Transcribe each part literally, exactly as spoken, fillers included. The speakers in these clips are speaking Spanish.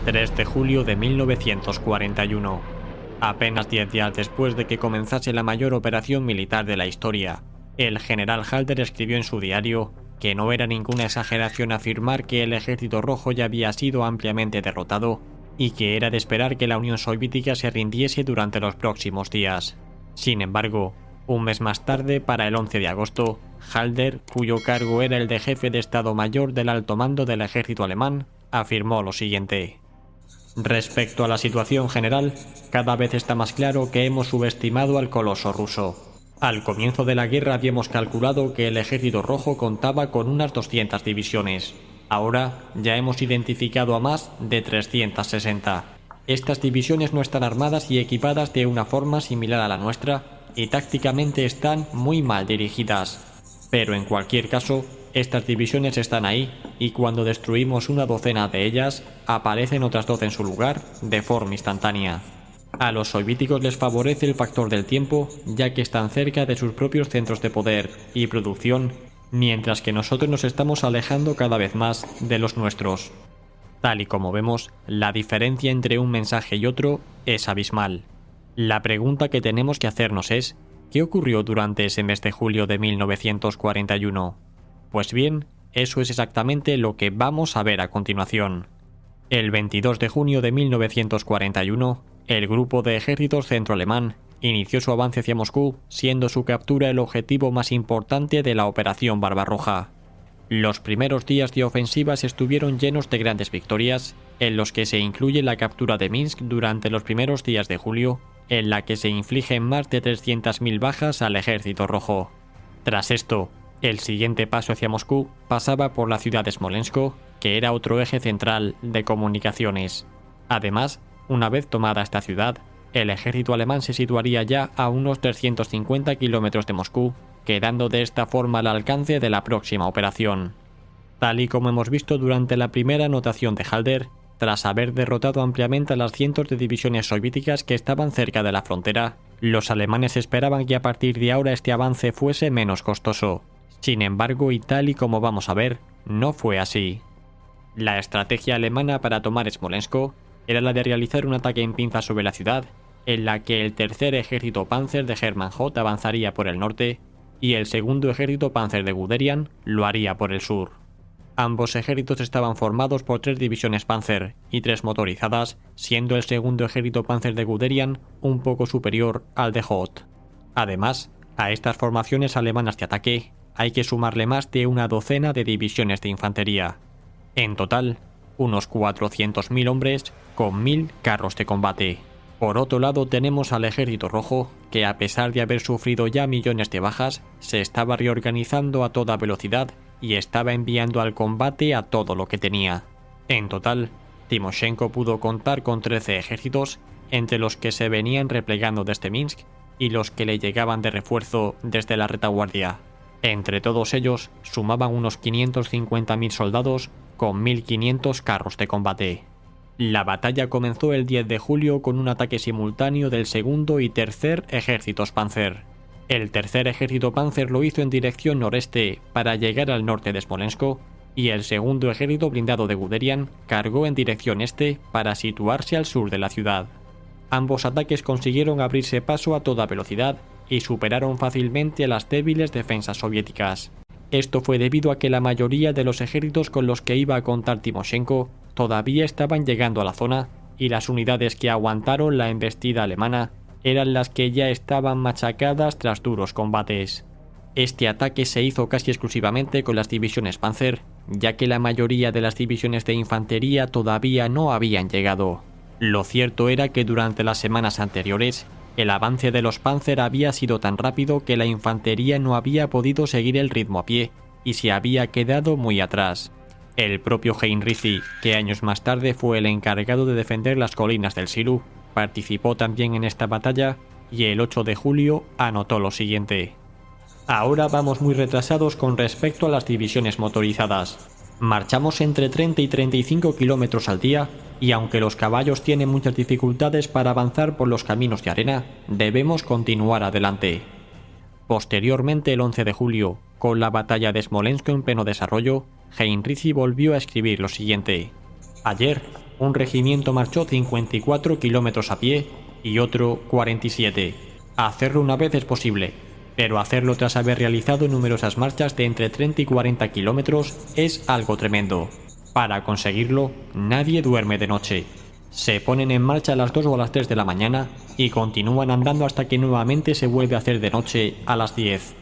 tres de julio de mil novecientos cuarenta y uno. Apenas diez días después de que comenzase la mayor operación militar de la historia, el general Halder escribió en su diario que no era ninguna exageración afirmar que el Ejército Rojo ya había sido ampliamente derrotado y que era de esperar que la Unión Soviética se rindiese durante los próximos días. Sin embargo, un mes más tarde, para el once de agosto, Halder, cuyo cargo era el de jefe de Estado Mayor del alto mando del ejército alemán, afirmó lo siguiente: respecto a la situación general, cada vez está más claro que hemos subestimado al coloso ruso. Al comienzo de la guerra habíamos calculado que el Ejército Rojo contaba con unas doscientas divisiones. Ahora ya hemos identificado a más de trescientas sesenta. Estas divisiones no están armadas y equipadas de una forma similar a la nuestra y tácticamente están muy mal dirigidas. Pero en cualquier caso, estas divisiones están ahí y cuando destruimos una docena de ellas, aparecen otras doce en su lugar de forma instantánea. A los soviéticos les favorece el factor del tiempo, ya que están cerca de sus propios centros de poder y producción, mientras que nosotros nos estamos alejando cada vez más de los nuestros. Tal y como vemos, la diferencia entre un mensaje y otro es abismal. La pregunta que tenemos que hacernos es: ¿qué ocurrió durante ese mes de julio de mil novecientos cuarenta y uno? Pues bien, eso es exactamente lo que vamos a ver a continuación. El veintidós de junio de mil novecientos cuarenta y uno, el grupo de ejércitos centroalemán inició su avance hacia Moscú, siendo su captura el objetivo más importante de la Operación Barbarroja. Los primeros días de ofensivas estuvieron llenos de grandes victorias, en los que se incluye la captura de Minsk durante los primeros días de julio, en la que se infligen más de trescientas mil bajas al Ejército Rojo. Tras esto, el siguiente paso hacia Moscú pasaba por la ciudad de Smolensk, que era otro eje central de comunicaciones. Además, una vez tomada esta ciudad, el ejército alemán se situaría ya a unos trescientos cincuenta kilómetros de Moscú, quedando de esta forma al alcance de la próxima operación. Tal y como hemos visto durante la primera anotación de Halder, tras haber derrotado ampliamente a las cientos de divisiones soviéticas que estaban cerca de la frontera, los alemanes esperaban que a partir de ahora este avance fuese menos costoso. Sin embargo, y tal y como vamos a ver, no fue así. La estrategia alemana para tomar Smolensk era la de realizar un ataque en pinza sobre la ciudad, en la que el tercer ejército Panzer de Hermann Hoth avanzaría por el norte y el segundo ejército Panzer de Guderian lo haría por el sur. Ambos ejércitos estaban formados por tres divisiones Panzer y tres motorizadas, siendo el segundo ejército Panzer de Guderian un poco superior al de Hoth. Además, a estas formaciones alemanas de ataque hay que sumarle más de una docena de divisiones de infantería. En total, unos cuatrocientos mil hombres con mil carros de combate. Por otro lado tenemos al Ejército Rojo, que a pesar de haber sufrido ya millones de bajas, se estaba reorganizando a toda velocidad y estaba enviando al combate a todo lo que tenía. En total, Timoshenko pudo contar con trece ejércitos, entre los que se venían replegando desde Minsk y los que le llegaban de refuerzo desde la retaguardia. Entre todos ellos sumaban unos quinientos cincuenta mil soldados con mil quinientos carros de combate. La batalla comenzó el diez de julio con un ataque simultáneo del segundo y tercer ejércitos Panzer. El tercer ejército Panzer lo hizo en dirección noreste para llegar al norte de Smolensk y el segundo ejército blindado de Guderian cargó en dirección este para situarse al sur de la ciudad. Ambos ataques consiguieron abrirse paso a toda velocidad y superaron fácilmente las débiles defensas soviéticas. Esto fue debido a que la mayoría de los ejércitos con los que iba a contar Timoshenko todavía estaban llegando a la zona y las unidades que aguantaron la embestida alemana eran las que ya estaban machacadas tras duros combates. Este ataque se hizo casi exclusivamente con las divisiones Panzer, ya que la mayoría de las divisiones de infantería todavía no habían llegado. Lo cierto era que durante las semanas anteriores, el avance de los Panzer había sido tan rápido que la infantería no había podido seguir el ritmo a pie y se había quedado muy atrás. El propio Heinrici, que años más tarde fue el encargado de defender las colinas del Silu, participó también en esta batalla y el ocho de julio anotó lo siguiente: ahora vamos muy retrasados con respecto a las divisiones motorizadas. Marchamos entre treinta y treinta y cinco kilómetros al día y aunque los caballos tienen muchas dificultades para avanzar por los caminos de arena, debemos continuar adelante. Posteriormente, el once de julio, con la batalla de Smolensk en pleno desarrollo, Heinrici volvió a escribir lo siguiente: ayer, un regimiento marchó cincuenta y cuatro kilómetros a pie y otro cuarenta y siete. Hacerlo una vez es posible, pero hacerlo tras haber realizado numerosas marchas de entre treinta y cuarenta kilómetros es algo tremendo. Para conseguirlo, nadie duerme de noche. Se ponen en marcha a las dos o a las tres de la mañana y continúan andando hasta que nuevamente se vuelve a hacer de noche a las diez.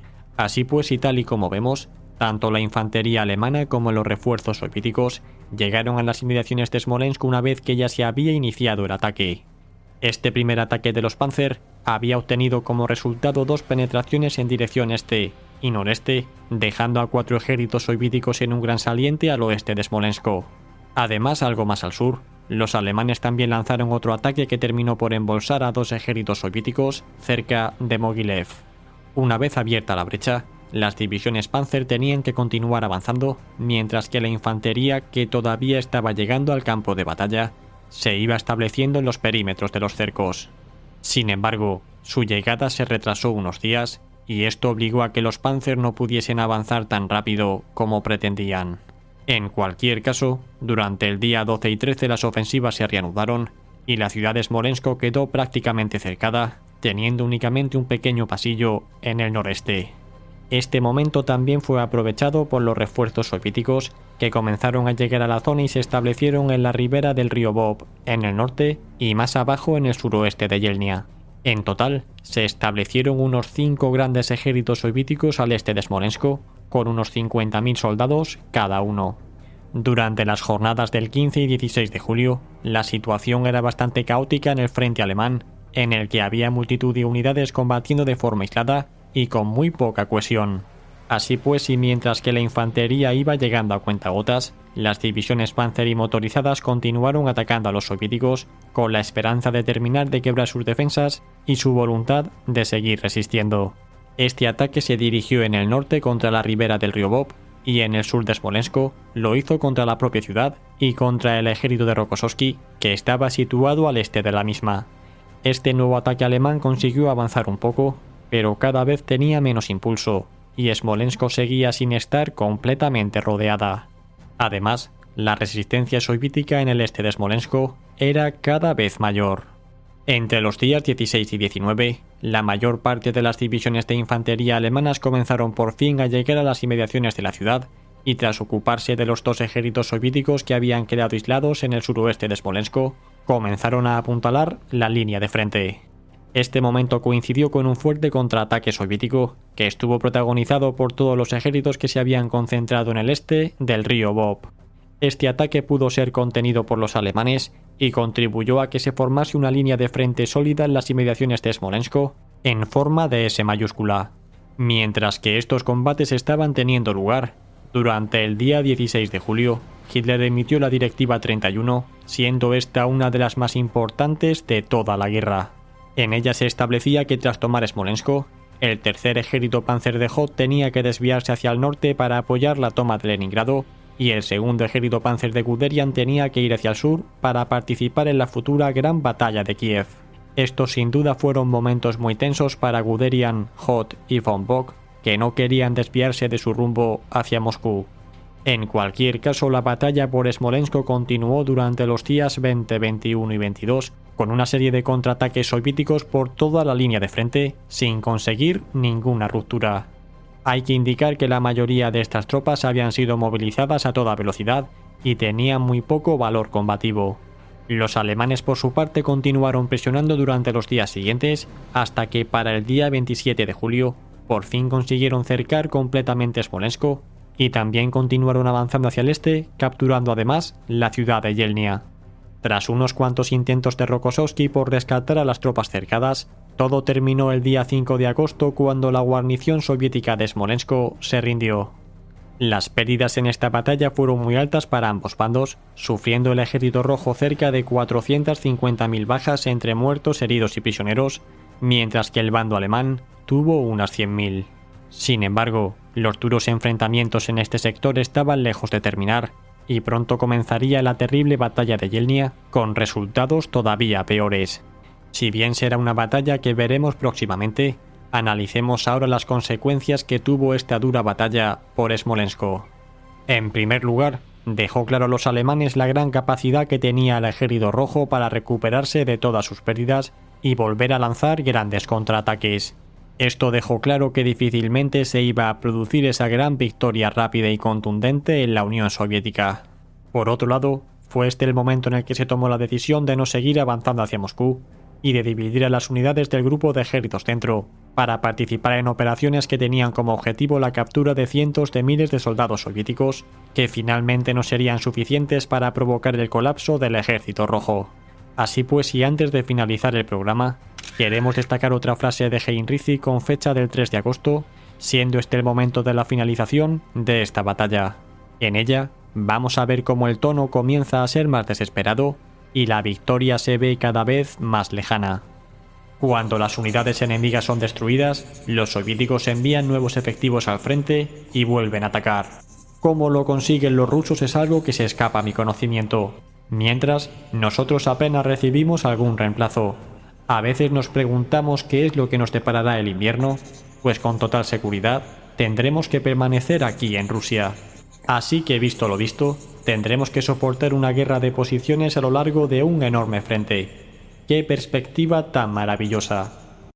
Así pues, y tal y como vemos, tanto la infantería alemana como los refuerzos soviéticos llegaron a las inmediaciones de Smolensk una vez que ya se había iniciado el ataque. Este primer ataque de los Panzer había obtenido como resultado dos penetraciones en dirección este y noreste, dejando a cuatro ejércitos soviéticos en un gran saliente al oeste de Smolensk. Además, algo más al sur, los alemanes también lanzaron otro ataque que terminó por embolsar a dos ejércitos soviéticos cerca de Mogilev. Una vez abierta la brecha, las divisiones Panzer tenían que continuar avanzando, mientras que la infantería, que todavía estaba llegando al campo de batalla, se iba estableciendo en los perímetros de los cercos. Sin embargo, su llegada se retrasó unos días, y esto obligó a que los Panzer no pudiesen avanzar tan rápido como pretendían. En cualquier caso, durante el día doce y trece las ofensivas se reanudaron, y la ciudad de Smolensk quedó prácticamente cercada, teniendo únicamente un pequeño pasillo en el noreste. Este momento también fue aprovechado por los refuerzos soviéticos, que comenzaron a llegar a la zona y se establecieron en la ribera del río Bob, en el norte, y más abajo en el suroeste de Yelnya. En total, se establecieron unos cinco grandes ejércitos soviéticos al este de Smolensk, con unos cincuenta mil soldados cada uno. Durante las jornadas del quince y dieciséis de julio, la situación era bastante caótica en el frente alemán, en el que había multitud de unidades combatiendo de forma aislada y con muy poca cohesión. Así pues, y mientras que la infantería iba llegando a cuentagotas, las divisiones Panzer y motorizadas continuaron atacando a los soviéticos con la esperanza de terminar de quebrar sus defensas y su voluntad de seguir resistiendo. Este ataque se dirigió en el norte contra la ribera del río Bob y en el sur de Smolensk lo hizo contra la propia ciudad y contra el ejército de Rokossovski, que estaba situado al este de la misma. Este nuevo ataque alemán consiguió avanzar un poco, pero cada vez tenía menos impulso, y Smolensk seguía sin estar completamente rodeada. Además, la resistencia soviética en el este de Smolensk era cada vez mayor. Entre los días dieciséis y diecinueve, la mayor parte de las divisiones de infantería alemanas comenzaron por fin a llegar a las inmediaciones de la ciudad, y tras ocuparse de los dos ejércitos soviéticos que habían quedado aislados en el suroeste de Smolensk, comenzaron a apuntalar la línea de frente. Este momento coincidió con un fuerte contraataque soviético que estuvo protagonizado por todos los ejércitos que se habían concentrado en el este del río Bob. Este ataque pudo ser contenido por los alemanes y contribuyó a que se formase una línea de frente sólida en las inmediaciones de Smolensk en forma de S mayúscula. Mientras que estos combates estaban teniendo lugar, durante el día dieciséis de julio, Hitler emitió la Directiva treinta y uno, siendo esta una de las más importantes de toda la guerra. En ella se establecía que tras tomar Smolensk, el tercer ejército Panzer de Hoth tenía que desviarse hacia el norte para apoyar la toma de Leningrado, y el segundo ejército Panzer de Guderian tenía que ir hacia el sur para participar en la futura gran batalla de Kiev. Estos sin duda fueron momentos muy tensos para Guderian, Hoth y von Bock, que no querían desviarse de su rumbo hacia Moscú. En cualquier caso, la batalla por Smolensk continuó durante los días veinte, veintiuno y veintidós, con una serie de contraataques soviéticos por toda la línea de frente, sin conseguir ninguna ruptura. Hay que indicar que la mayoría de estas tropas habían sido movilizadas a toda velocidad y tenían muy poco valor combativo. Los alemanes, por su parte, continuaron presionando durante los días siguientes, hasta que para el día veintisiete de julio, por fin consiguieron cercar completamente Smolensk, y también continuaron avanzando hacia el este, capturando además la ciudad de Yelnya. Tras unos cuantos intentos de Rokossovski por rescatar a las tropas cercadas, todo terminó el día cinco de agosto cuando la guarnición soviética de Smolensk se rindió. Las pérdidas en esta batalla fueron muy altas para ambos bandos, sufriendo el ejército rojo cerca de cuatrocientas cincuenta mil bajas entre muertos, heridos y prisioneros, mientras que el bando alemán tuvo unas cien mil. Sin embargo, los duros enfrentamientos en este sector estaban lejos de terminar, y pronto comenzaría la terrible batalla de Yelnya, con resultados todavía peores. Si bien será una batalla que veremos próximamente, analicemos ahora las consecuencias que tuvo esta dura batalla por Smolensk. En primer lugar, dejó claro a los alemanes la gran capacidad que tenía el ejército rojo para recuperarse de todas sus pérdidas y volver a lanzar grandes contraataques. Esto dejó claro que difícilmente se iba a producir esa gran victoria rápida y contundente en la Unión Soviética. Por otro lado, fue este el momento en el que se tomó la decisión de no seguir avanzando hacia Moscú y de dividir a las unidades del grupo de ejércitos centro para participar en operaciones que tenían como objetivo la captura de cientos de miles de soldados soviéticos que finalmente no serían suficientes para provocar el colapso del ejército rojo. Así pues, y antes de finalizar el programa, queremos destacar otra frase de Heinrich con fecha del tres de agosto, siendo este el momento de la finalización de esta batalla. En ella, vamos a ver cómo el tono comienza a ser más desesperado y la victoria se ve cada vez más lejana. Cuando las unidades enemigas son destruidas, los soviéticos envían nuevos efectivos al frente y vuelven a atacar. Cómo lo consiguen los rusos es algo que se escapa a mi conocimiento, mientras nosotros apenas recibimos algún reemplazo. A veces nos preguntamos qué es lo que nos deparará el invierno, pues con total seguridad tendremos que permanecer aquí en Rusia. Así que, visto lo visto, tendremos que soportar una guerra de posiciones a lo largo de un enorme frente. ¡Qué perspectiva tan maravillosa!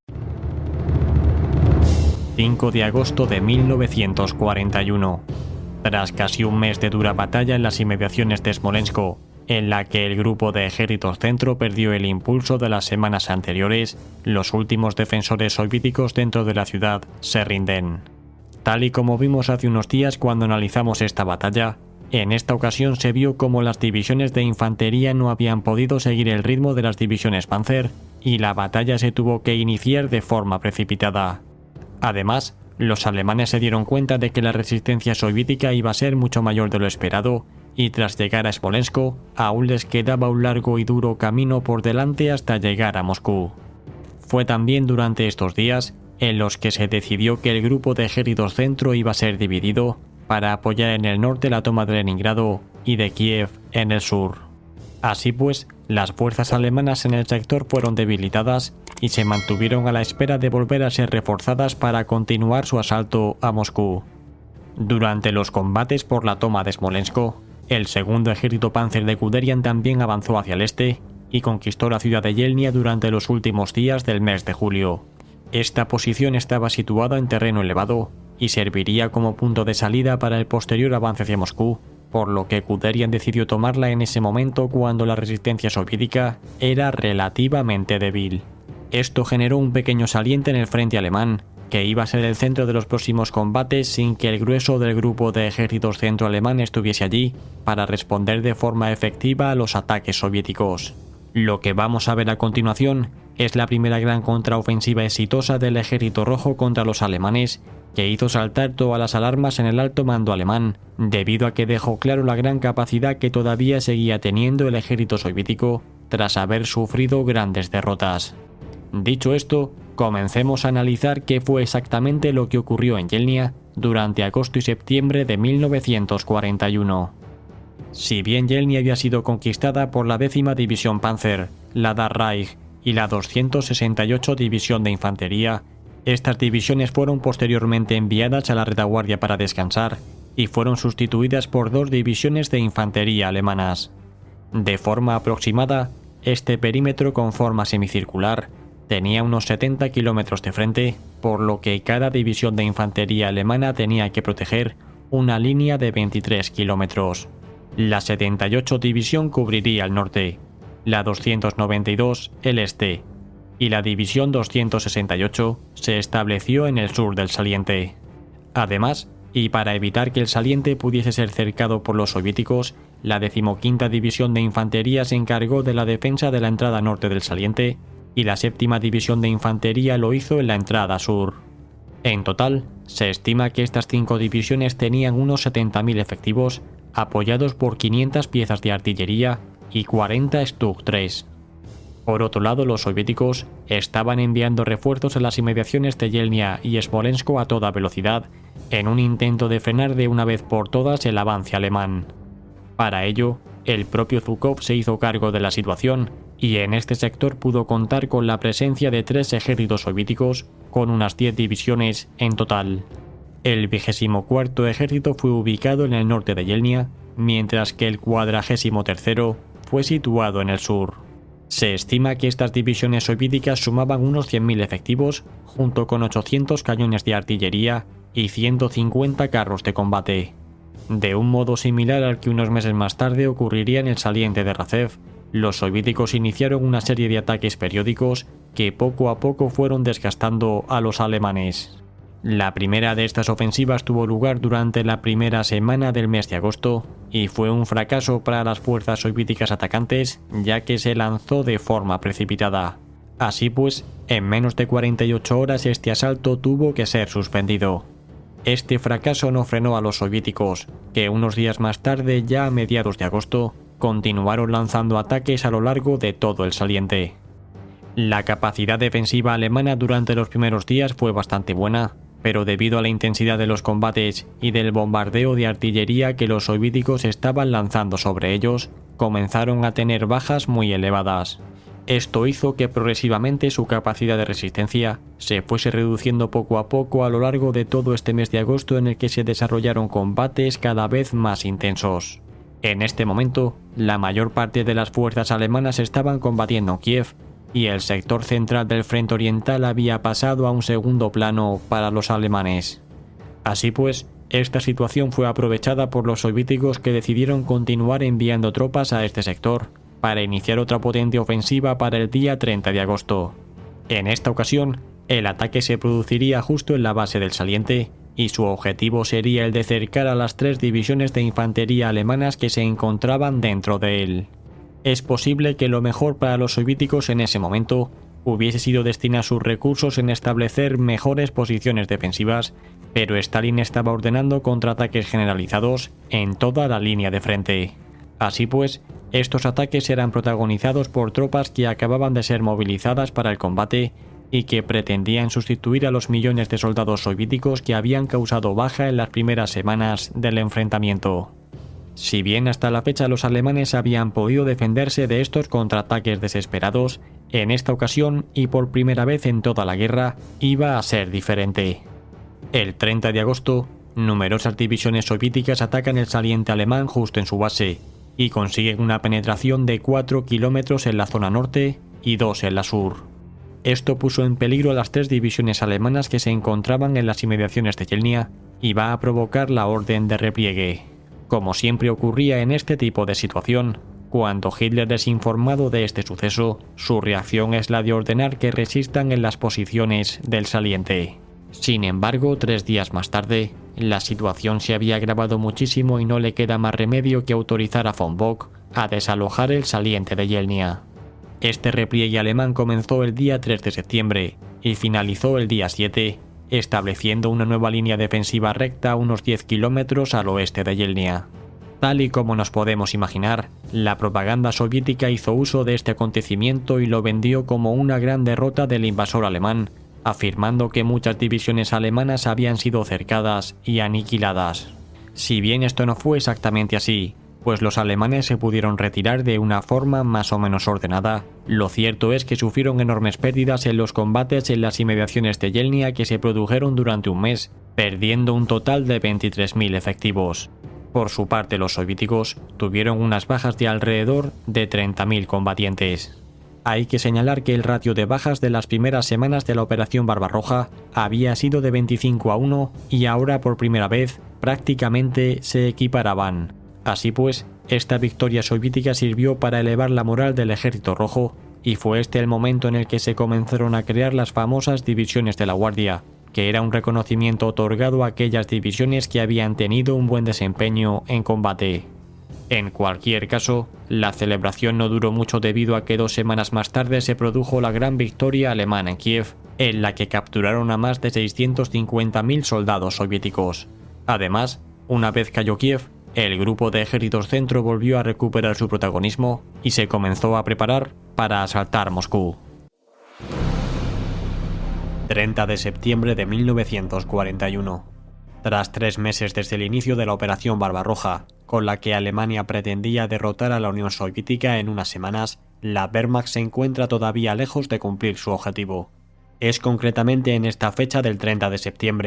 cinco de agosto de mil novecientos cuarenta y uno. Tras casi un mes de dura batalla en las inmediaciones de Smolensk, en la que el grupo de ejércitos centro perdió el impulso de las semanas anteriores, los últimos defensores soviéticos dentro de la ciudad se rinden. Tal y como vimos hace unos días cuando analizamos esta batalla, en esta ocasión se vio como las divisiones de infantería no habían podido seguir el ritmo de las divisiones Panzer y la batalla se tuvo que iniciar de forma precipitada. Además, los alemanes se dieron cuenta de que la resistencia soviética iba a ser mucho mayor de lo esperado y tras llegar a Smolensk aún les quedaba un largo y duro camino por delante hasta llegar a Moscú. Fue también durante estos días en los que se decidió que el grupo de ejércitos centro iba a ser dividido para apoyar en el norte la toma de Leningrado y de Kiev en el sur. Así pues, las fuerzas alemanas en el sector fueron debilitadas y se mantuvieron a la espera de volver a ser reforzadas para continuar su asalto a Moscú. Durante los combates por la toma de Smolensk, el segundo ejército Panzer de Guderian también avanzó hacia el este y conquistó la ciudad de Yelnya durante los últimos días del mes de julio. Esta posición estaba situada en terreno elevado y serviría como punto de salida para el posterior avance hacia Moscú, por lo que Guderian decidió tomarla en ese momento cuando la resistencia soviética era relativamente débil. Esto generó un pequeño saliente en el frente alemán, que iba a ser el centro de los próximos combates sin que el grueso del grupo de ejércitos centro alemán estuviese allí para responder de forma efectiva a los ataques soviéticos. Lo que vamos a ver a continuación es la primera gran contraofensiva exitosa del ejército rojo contra los alemanes, que hizo saltar todas las alarmas en el alto mando alemán, debido a que dejó claro la gran capacidad que todavía seguía teniendo el ejército soviético tras haber sufrido grandes derrotas. Dicho esto, comencemos a analizar qué fue exactamente lo que ocurrió en Yelnya durante agosto y septiembre de mil novecientos cuarenta y uno. Si bien Yelnya había sido conquistada por la décima División Panzer, la Dar Reich y la doscientos sesenta y ocho División de Infantería, estas divisiones fueron posteriormente enviadas a la retaguardia para descansar y fueron sustituidas por dos divisiones de infantería alemanas. De forma aproximada, este perímetro con forma semicircular tenía unos setenta kilómetros de frente, por lo que cada división de infantería alemana tenía que proteger una línea de veintitrés kilómetros. La setenta y ocho División cubriría el norte, la doscientos noventa y dos el este, y la División doscientos sesenta y ocho se estableció en el sur del saliente. Además, y para evitar que el saliente pudiese ser cercado por los soviéticos, la decimoquinta División de Infantería se encargó de la defensa de la entrada norte del saliente, y la séptima División de Infantería lo hizo en la entrada sur. En total, se estima que estas cinco divisiones tenían unos setenta mil efectivos, apoyados por quinientas piezas de artillería y cuarenta Stug tres. Por otro lado, los soviéticos estaban enviando refuerzos a las inmediaciones de Yelnya y Smolensk a toda velocidad, en un intento de frenar de una vez por todas el avance alemán. Para ello, el propio Zhukov se hizo cargo de la situación, y en este sector pudo contar con la presencia de tres ejércitos soviéticos, con unas diez divisiones en total. El vigésimo cuarto ejército fue ubicado en el norte de Yelnya, mientras que el cuadragésimo tercero fue situado en el sur. Se estima que estas divisiones soviéticas sumaban unos cien mil efectivos, junto con ochocientos cañones de artillería y ciento cincuenta carros de combate. De un modo similar al que unos meses más tarde ocurriría en el saliente de Razev, los soviéticos iniciaron una serie de ataques periódicos que poco a poco fueron desgastando a los alemanes. La primera de estas ofensivas tuvo lugar durante la primera semana del mes de agosto y fue un fracaso para las fuerzas soviéticas atacantes, ya que se lanzó de forma precipitada. Así pues, en menos de cuarenta y ocho horas este asalto tuvo que ser suspendido. Este fracaso no frenó a los soviéticos, que unos días más tarde, ya a mediados de agosto, continuaron lanzando ataques a lo largo de todo el saliente. La capacidad defensiva alemana durante los primeros días fue bastante buena, pero debido a la intensidad de los combates y del bombardeo de artillería que los soviéticos estaban lanzando sobre ellos, comenzaron a tener bajas muy elevadas. Esto hizo que progresivamente su capacidad de resistencia se fuese reduciendo poco a poco a lo largo de todo este mes de agosto, en el que se desarrollaron combates cada vez más intensos. En este momento, la mayor parte de las fuerzas alemanas estaban combatiendo en Kiev, y el sector central del frente oriental había pasado a un segundo plano para los alemanes. Así pues, esta situación fue aprovechada por los soviéticos, que decidieron continuar enviando tropas a este sector para iniciar otra potente ofensiva para el día treinta de agosto. En esta ocasión, el ataque se produciría justo en la base del saliente, y su objetivo sería el de cercar a las tres divisiones de infantería alemanas que se encontraban dentro de él. Es posible que lo mejor para los soviéticos en ese momento hubiese sido destinar sus recursos en establecer mejores posiciones defensivas, pero Stalin estaba ordenando contraataques generalizados en toda la línea de frente. Así pues, estos ataques eran protagonizados por tropas que acababan de ser movilizadas para el combate y que pretendían sustituir a los millones de soldados soviéticos que habían causado baja en las primeras semanas del enfrentamiento. Si bien hasta la fecha los alemanes habían podido defenderse de estos contraataques desesperados, en esta ocasión, y por primera vez en toda la guerra, iba a ser diferente. El treinta de agosto, numerosas divisiones soviéticas atacan el saliente alemán justo en su base, y consiguen una penetración de cuatro kilómetros en la zona norte y dos en la sur. Esto puso en peligro a las tres divisiones alemanas que se encontraban en las inmediaciones de Yelnya y va a provocar la orden de repliegue. Como siempre ocurría en este tipo de situación, cuando Hitler es informado de este suceso, su reacción es la de ordenar que resistan en las posiciones del saliente. Sin embargo, tres días más tarde, la situación se había agravado muchísimo y no le queda más remedio que autorizar a von Bock a desalojar el saliente de Yelnya. Este repliegue alemán comenzó el día tres de septiembre y finalizó el día siete, estableciendo una nueva línea defensiva recta a unos diez kilómetros al oeste de Yelnya. Tal y como nos podemos imaginar, la propaganda soviética hizo uso de este acontecimiento y lo vendió como una gran derrota del invasor alemán, afirmando que muchas divisiones alemanas habían sido cercadas y aniquiladas. Si bien esto no fue exactamente así, pues los alemanes se pudieron retirar de una forma más o menos ordenada, lo cierto es que sufrieron enormes pérdidas en los combates en las inmediaciones de Yelnya, que se produjeron durante un mes, perdiendo un total de veintitrés mil efectivos. Por su parte, los soviéticos tuvieron unas bajas de alrededor de treinta mil combatientes. Hay que señalar que el ratio de bajas de las primeras semanas de la Operación Barbarroja había sido de veinticinco a uno y ahora por primera vez prácticamente se equiparaban. Así pues, esta victoria soviética sirvió para elevar la moral del Ejército Rojo, y fue este el momento en el que se comenzaron a crear las famosas divisiones de la Guardia, que era un reconocimiento otorgado a aquellas divisiones que habían tenido un buen desempeño en combate. En cualquier caso, la celebración no duró mucho debido a que dos semanas más tarde se produjo la gran victoria alemana en Kiev, en la que capturaron a más de seiscientos cincuenta mil soldados soviéticos. Además, una vez cayó Kiev, el grupo de ejércitos centro volvió a recuperar su protagonismo y se comenzó a preparar para asaltar Moscú. treinta de septiembre de mil novecientos cuarenta y uno. Tras tres meses desde el inicio de la Operación Barbarroja, con la que Alemania pretendía derrotar a la Unión Soviética en unas semanas, la Wehrmacht se encuentra todavía lejos de cumplir su objetivo. Es concretamente en esta fecha del treinta de septiembre,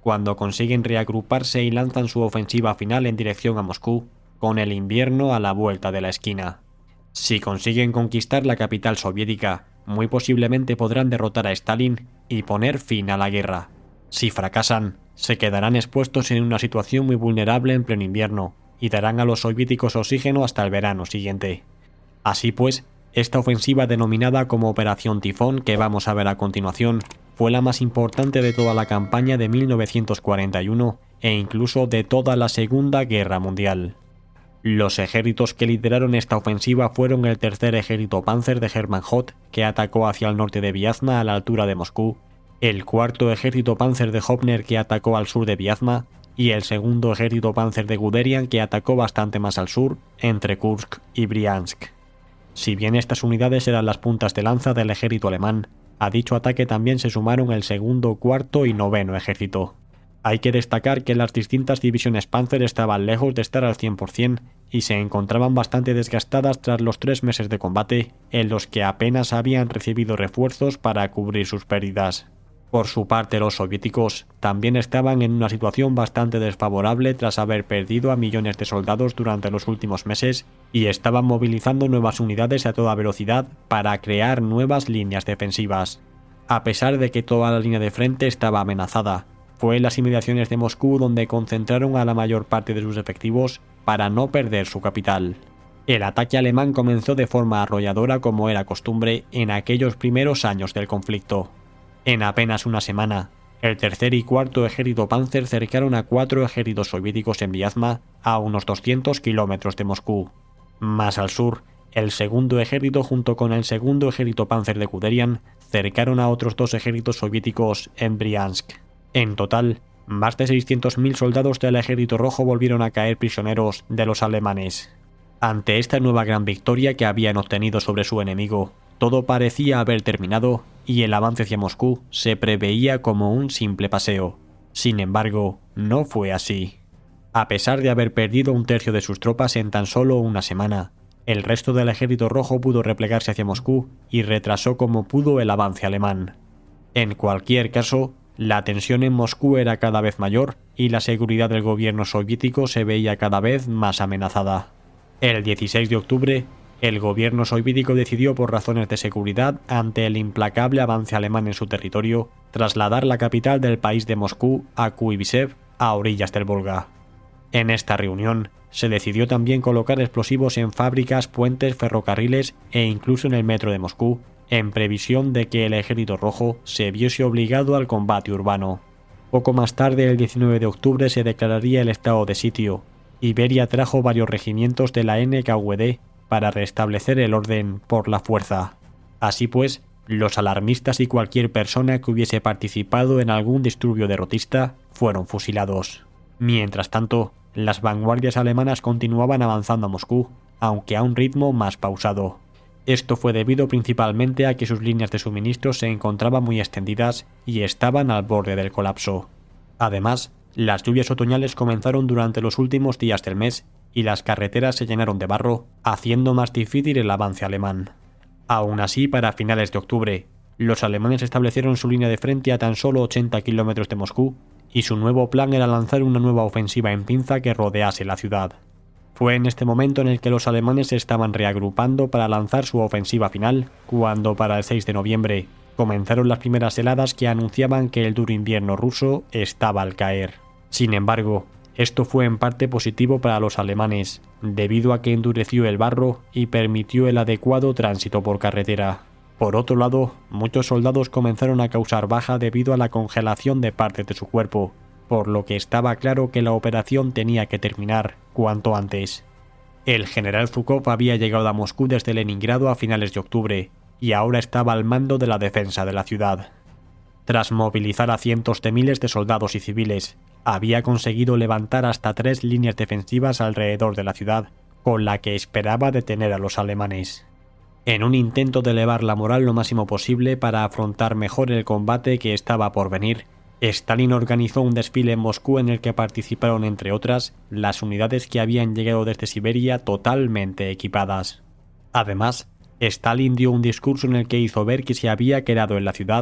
cuando consiguen reagruparse y lanzan su ofensiva final en dirección a Moscú, con el invierno a la vuelta de la esquina. Si consiguen conquistar la capital soviética, muy posiblemente podrán derrotar a Stalin y poner fin a la guerra. Si fracasan, se quedarán expuestos en una situación muy vulnerable en pleno invierno y darán a los soviéticos oxígeno hasta el verano siguiente. Así pues, esta ofensiva denominada como Operación Tifón, que vamos a ver a continuación, fue la más importante de toda la campaña de mil novecientos cuarenta y uno e incluso de toda la Segunda Guerra Mundial. Los ejércitos que lideraron esta ofensiva fueron el tercer ejército Panzer de Hermann Hoth, que atacó hacia el norte de Viazma a la altura de Moscú, el cuarto ejército Panzer de Hopner, que atacó al sur de Viazma, y el segundo ejército Panzer de Guderian, que atacó bastante más al sur, entre Kursk y Briansk. Si bien estas unidades eran las puntas de lanza del ejército alemán, a dicho ataque también se sumaron el segundo, cuarto y noveno ejército. Hay que destacar que las distintas divisiones Panzer estaban lejos de estar al cien por cien y se encontraban bastante desgastadas tras los tres meses de combate, en los que apenas habían recibido refuerzos para cubrir sus pérdidas. Por su parte, los soviéticos también estaban en una situación bastante desfavorable tras haber perdido a millones de soldados durante los últimos meses y estaban movilizando nuevas unidades a toda velocidad para crear nuevas líneas defensivas. A pesar de que toda la línea de frente estaba amenazada, fue en las inmediaciones de Moscú donde concentraron a la mayor parte de sus efectivos para no perder su capital. El ataque alemán comenzó de forma arrolladora, como era costumbre en aquellos primeros años del conflicto. En apenas una semana, el tercer y cuarto ejército Panzer cercaron a cuatro ejércitos soviéticos en Viazma, a unos doscientos kilómetros de Moscú. Más al sur, el segundo ejército junto con el segundo ejército Panzer de Guderian cercaron a otros dos ejércitos soviéticos en Briansk. En total, más de seiscientos mil soldados del Ejército Rojo volvieron a caer prisioneros de los alemanes. Ante esta nueva gran victoria que habían obtenido sobre su enemigo, todo parecía haber terminado y el avance hacia Moscú se preveía como un simple paseo. Sin embargo, no fue así. A pesar de haber perdido un tercio de sus tropas en tan solo una semana, el resto del Ejército Rojo pudo replegarse hacia Moscú y retrasó como pudo el avance alemán. En cualquier caso, la tensión en Moscú era cada vez mayor y la seguridad del gobierno soviético se veía cada vez más amenazada. El dieciséis de octubre, el gobierno soviético decidió, por razones de seguridad ante el implacable avance alemán en su territorio, trasladar la capital del país de Moscú a Kuibysev, a orillas del Volga. En esta reunión, se decidió también colocar explosivos en fábricas, puentes, ferrocarriles e incluso en el metro de Moscú, en previsión de que el Ejército Rojo se viese obligado al combate urbano. Poco más tarde, el diecinueve de octubre, se declararía el estado de sitio, y Beria trajo varios regimientos de la N K V D para restablecer el orden por la fuerza. Así pues, los alarmistas y cualquier persona que hubiese participado en algún disturbio derrotista fueron fusilados. Mientras tanto, las vanguardias alemanas continuaban avanzando a Moscú, aunque a un ritmo más pausado. Esto fue debido principalmente a que sus líneas de suministro se encontraban muy extendidas y estaban al borde del colapso. Además, las lluvias otoñales comenzaron durante los últimos días del mes y las carreteras se llenaron de barro, haciendo más difícil el avance alemán. Aún así, para finales de octubre, los alemanes establecieron su línea de frente a tan solo ochenta kilómetros de Moscú y su nuevo plan era lanzar una nueva ofensiva en pinza que rodease la ciudad. Fue en este momento en el que los alemanes se estaban reagrupando para lanzar su ofensiva final, cuando para el seis de noviembre comenzaron las primeras heladas que anunciaban que el duro invierno ruso estaba al caer. Sin embargo, esto fue en parte positivo para los alemanes, debido a que endureció el barro y permitió el adecuado tránsito por carretera. Por otro lado, muchos soldados comenzaron a causar baja debido a la congelación de partes de su cuerpo, por lo que estaba claro que la operación tenía que terminar cuanto antes. El general Zhukov había llegado a Moscú desde Leningrado a finales de octubre, y ahora estaba al mando de la defensa de la ciudad. Tras movilizar a cientos de miles de soldados y civiles, había conseguido levantar hasta tres líneas defensivas alrededor de la ciudad, con la que esperaba detener a los alemanes. En un intento de elevar la moral lo máximo posible para afrontar mejor el combate que estaba por venir, Stalin organizó un desfile en Moscú en el que participaron, entre otras, las unidades que habían llegado desde Siberia totalmente equipadas. Además, Stalin dio un discurso en el que hizo ver que se había quedado en la ciudad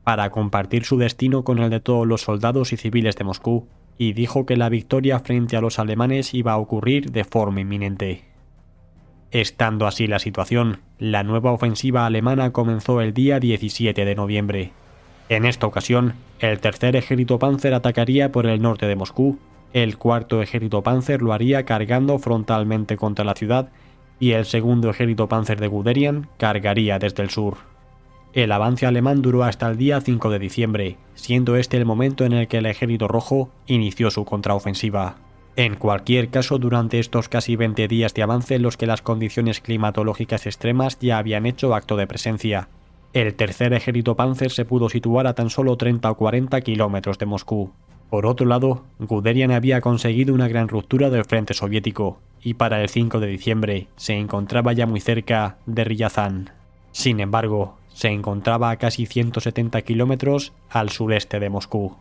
para compartir su destino con el de todos los soldados y civiles de Moscú, y dijo que la victoria frente a los alemanes iba a ocurrir de forma inminente. Estando así la situación, la nueva ofensiva alemana comenzó el día diecisiete de noviembre. En esta ocasión, el tercer ejército Panzer atacaría por el norte de Moscú, el cuarto ejército Panzer lo haría cargando frontalmente contra la ciudad y el segundo ejército Panzer de Guderian cargaría desde el sur. El avance alemán duró hasta el día cinco de diciembre, siendo este el momento en el que el Ejército Rojo inició su contraofensiva. En cualquier caso, durante estos casi veinte días de avance en los que las condiciones climatológicas extremas ya habían hecho acto de presencia, el tercer ejército Panzer se pudo situar a tan solo treinta o cuarenta kilómetros de Moscú. Por otro lado, Guderian había conseguido una gran ruptura del frente soviético, y para el cinco de diciembre se encontraba ya muy cerca de Ryazán. Sin embargo, se encontraba a casi ciento setenta kilómetros al sureste de Moscú.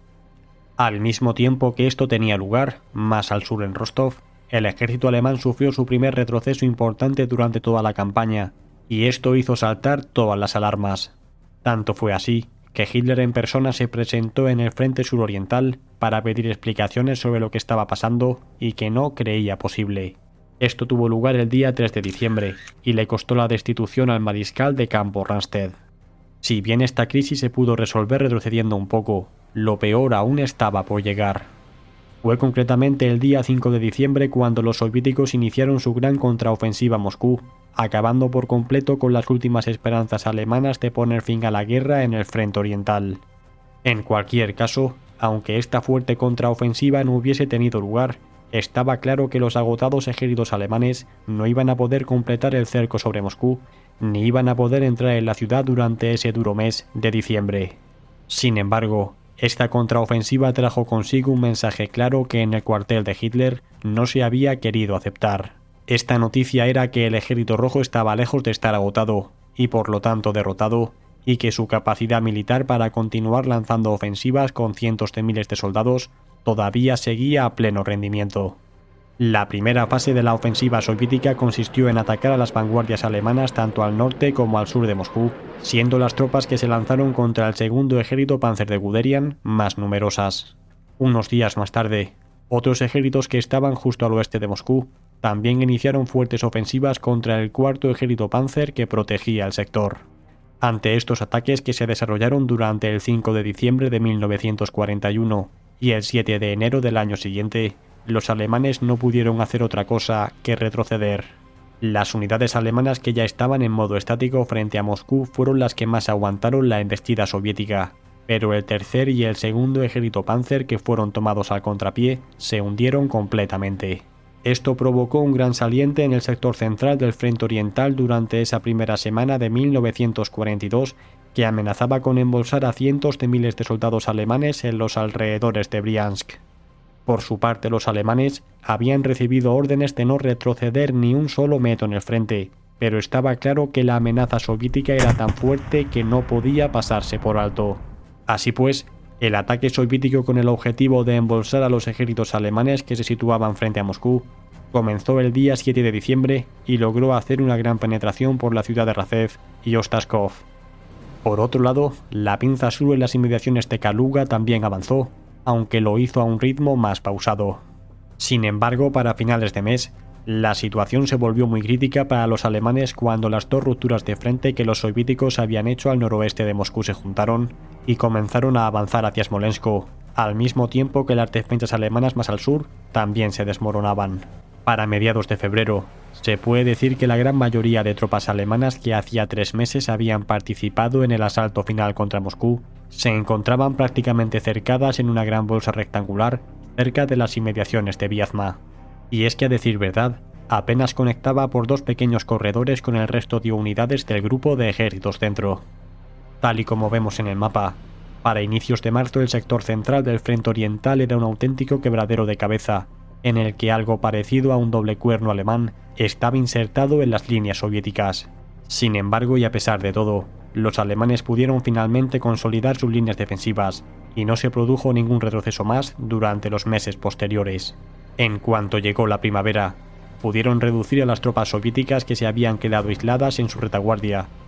Al mismo tiempo que esto tenía lugar, más al sur en Rostov, el ejército alemán sufrió su primer retroceso importante durante toda la campaña, y esto hizo saltar todas las alarmas. Tanto fue así que Hitler en persona se presentó en el frente suroriental para pedir explicaciones sobre lo que estaba pasando y que no creía posible. Esto tuvo lugar el día tres de diciembre y le costó la destitución al mariscal de campo Rundstedt. Si bien esta crisis se pudo resolver retrocediendo un poco, lo peor aún estaba por llegar. Fue concretamente el día cinco de diciembre cuando los soviéticos iniciaron su gran contraofensiva a Moscú, acabando por completo con las últimas esperanzas alemanas de poner fin a la guerra en el frente oriental. En cualquier caso, aunque esta fuerte contraofensiva no hubiese tenido lugar, estaba claro que los agotados ejércitos alemanes no iban a poder completar el cerco sobre Moscú, ni iban a poder entrar en la ciudad durante ese duro mes de diciembre. Sin embargo, esta contraofensiva trajo consigo un mensaje claro que en el cuartel de Hitler no se había querido aceptar. Esta noticia era que el Ejército Rojo estaba lejos de estar agotado, y por lo tanto derrotado, y que su capacidad militar para continuar lanzando ofensivas con cientos de miles de soldados todavía seguía a pleno rendimiento. La primera fase de la ofensiva soviética consistió en atacar a las vanguardias alemanas tanto al norte como al sur de Moscú, siendo las tropas que se lanzaron contra el segundo ejército Panzer de Guderian más numerosas. Unos días más tarde, otros ejércitos que estaban justo al oeste de Moscú también iniciaron fuertes ofensivas contra el cuarto ejército Panzer que protegía el sector. Ante estos ataques que se desarrollaron durante el cinco de diciembre de mil novecientos cuarenta y uno y el siete de enero del año siguiente, los alemanes no pudieron hacer otra cosa que retroceder. Las unidades alemanas que ya estaban en modo estático frente a Moscú fueron las que más aguantaron la embestida soviética, pero el tercer y el segundo ejército Panzer que fueron tomados al contrapié se hundieron completamente. Esto provocó un gran saliente en el sector central del frente oriental durante esa primera semana de mil novecientos cuarenta y dos que amenazaba con embolsar a cientos de miles de soldados alemanes en los alrededores de Briansk. Por su parte, los alemanes habían recibido órdenes de no retroceder ni un solo metro en el frente, pero estaba claro que la amenaza soviética era tan fuerte que no podía pasarse por alto. Así pues, el ataque soviético con el objetivo de embolsar a los ejércitos alemanes que se situaban frente a Moscú comenzó el día siete de diciembre y logró hacer una gran penetración por la ciudad de Razev y Ostashkov. Por otro lado, la pinza sur en las inmediaciones de Kaluga también avanzó, aunque lo hizo a un ritmo más pausado. Sin embargo, para finales de mes, la situación se volvió muy crítica para los alemanes cuando las dos rupturas de frente que los soviéticos habían hecho al noroeste de Moscú se juntaron y comenzaron a avanzar hacia Smolensk, al mismo tiempo que las defensas alemanas más al sur también se desmoronaban. Para mediados de febrero, se puede decir que la gran mayoría de tropas alemanas que hacía tres meses habían participado en el asalto final contra Moscú se encontraban prácticamente cercadas en una gran bolsa rectangular cerca de las inmediaciones de Vyazma. Y es que, a decir verdad, apenas conectaba por dos pequeños corredores con el resto de unidades del grupo de ejércitos centro. Tal y como vemos en el mapa, para inicios de marzo el sector central del frente oriental era un auténtico quebradero de cabeza, en el que algo parecido a un doble cuerno alemán estaba insertado en las líneas soviéticas. Sin embargo, y a pesar de todo, los alemanes pudieron finalmente consolidar sus líneas defensivas, y no se produjo ningún retroceso más durante los meses posteriores. En cuanto llegó la primavera, pudieron reducir a las tropas soviéticas que se habían quedado aisladas en su retaguardia,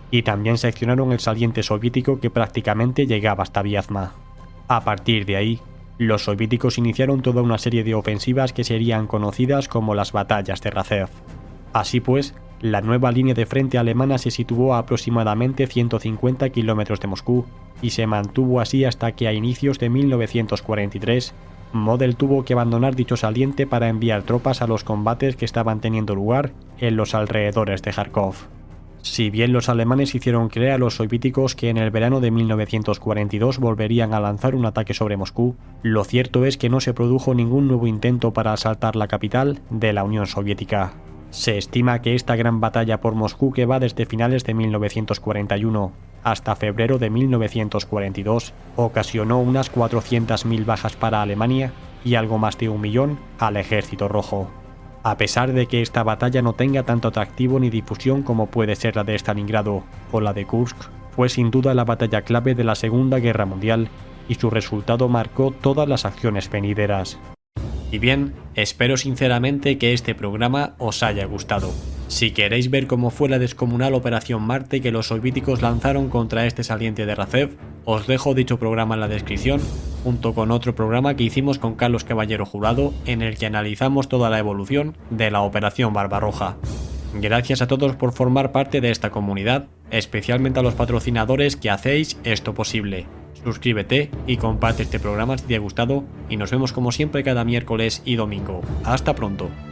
y también seccionaron el saliente soviético que prácticamente llegaba hasta Viazma. A partir de ahí, los soviéticos iniciaron toda una serie de ofensivas que serían conocidas como las batallas de Razev. Así pues, la nueva línea de frente alemana se situó a aproximadamente ciento cincuenta kilómetros de Moscú y se mantuvo así hasta que a inicios de mil novecientos cuarenta y tres, Model tuvo que abandonar dicho saliente para enviar tropas a los combates que estaban teniendo lugar en los alrededores de Kharkov. Si bien los alemanes hicieron creer a los soviéticos que en el verano de mil novecientos cuarenta y dos volverían a lanzar un ataque sobre Moscú, lo cierto es que no se produjo ningún nuevo intento para asaltar la capital de la Unión Soviética. Se estima que esta gran batalla por Moscú, que va desde finales de mil novecientos cuarenta y uno hasta febrero de mil novecientos cuarenta y dos, ocasionó unas cuatrocientas mil bajas para Alemania y algo más de un millón al Ejército Rojo. A pesar de que esta batalla no tenga tanto atractivo ni difusión como puede ser la de Stalingrado o la de Kursk, fue sin duda la batalla clave de la Segunda Guerra Mundial y su resultado marcó todas las acciones venideras. Y bien, espero sinceramente que este programa os haya gustado. Si queréis ver cómo fue la descomunal Operación Marte que los soviéticos lanzaron contra este saliente de Razev, os dejo dicho programa en la descripción, junto con otro programa que hicimos con Carlos Caballero Jurado, en el que analizamos toda la evolución de la Operación Barbarroja. Gracias a todos por formar parte de esta comunidad, especialmente a los patrocinadores que hacéis esto posible. Suscríbete y comparte este programa si te ha gustado y nos vemos como siempre cada miércoles y domingo. Hasta pronto.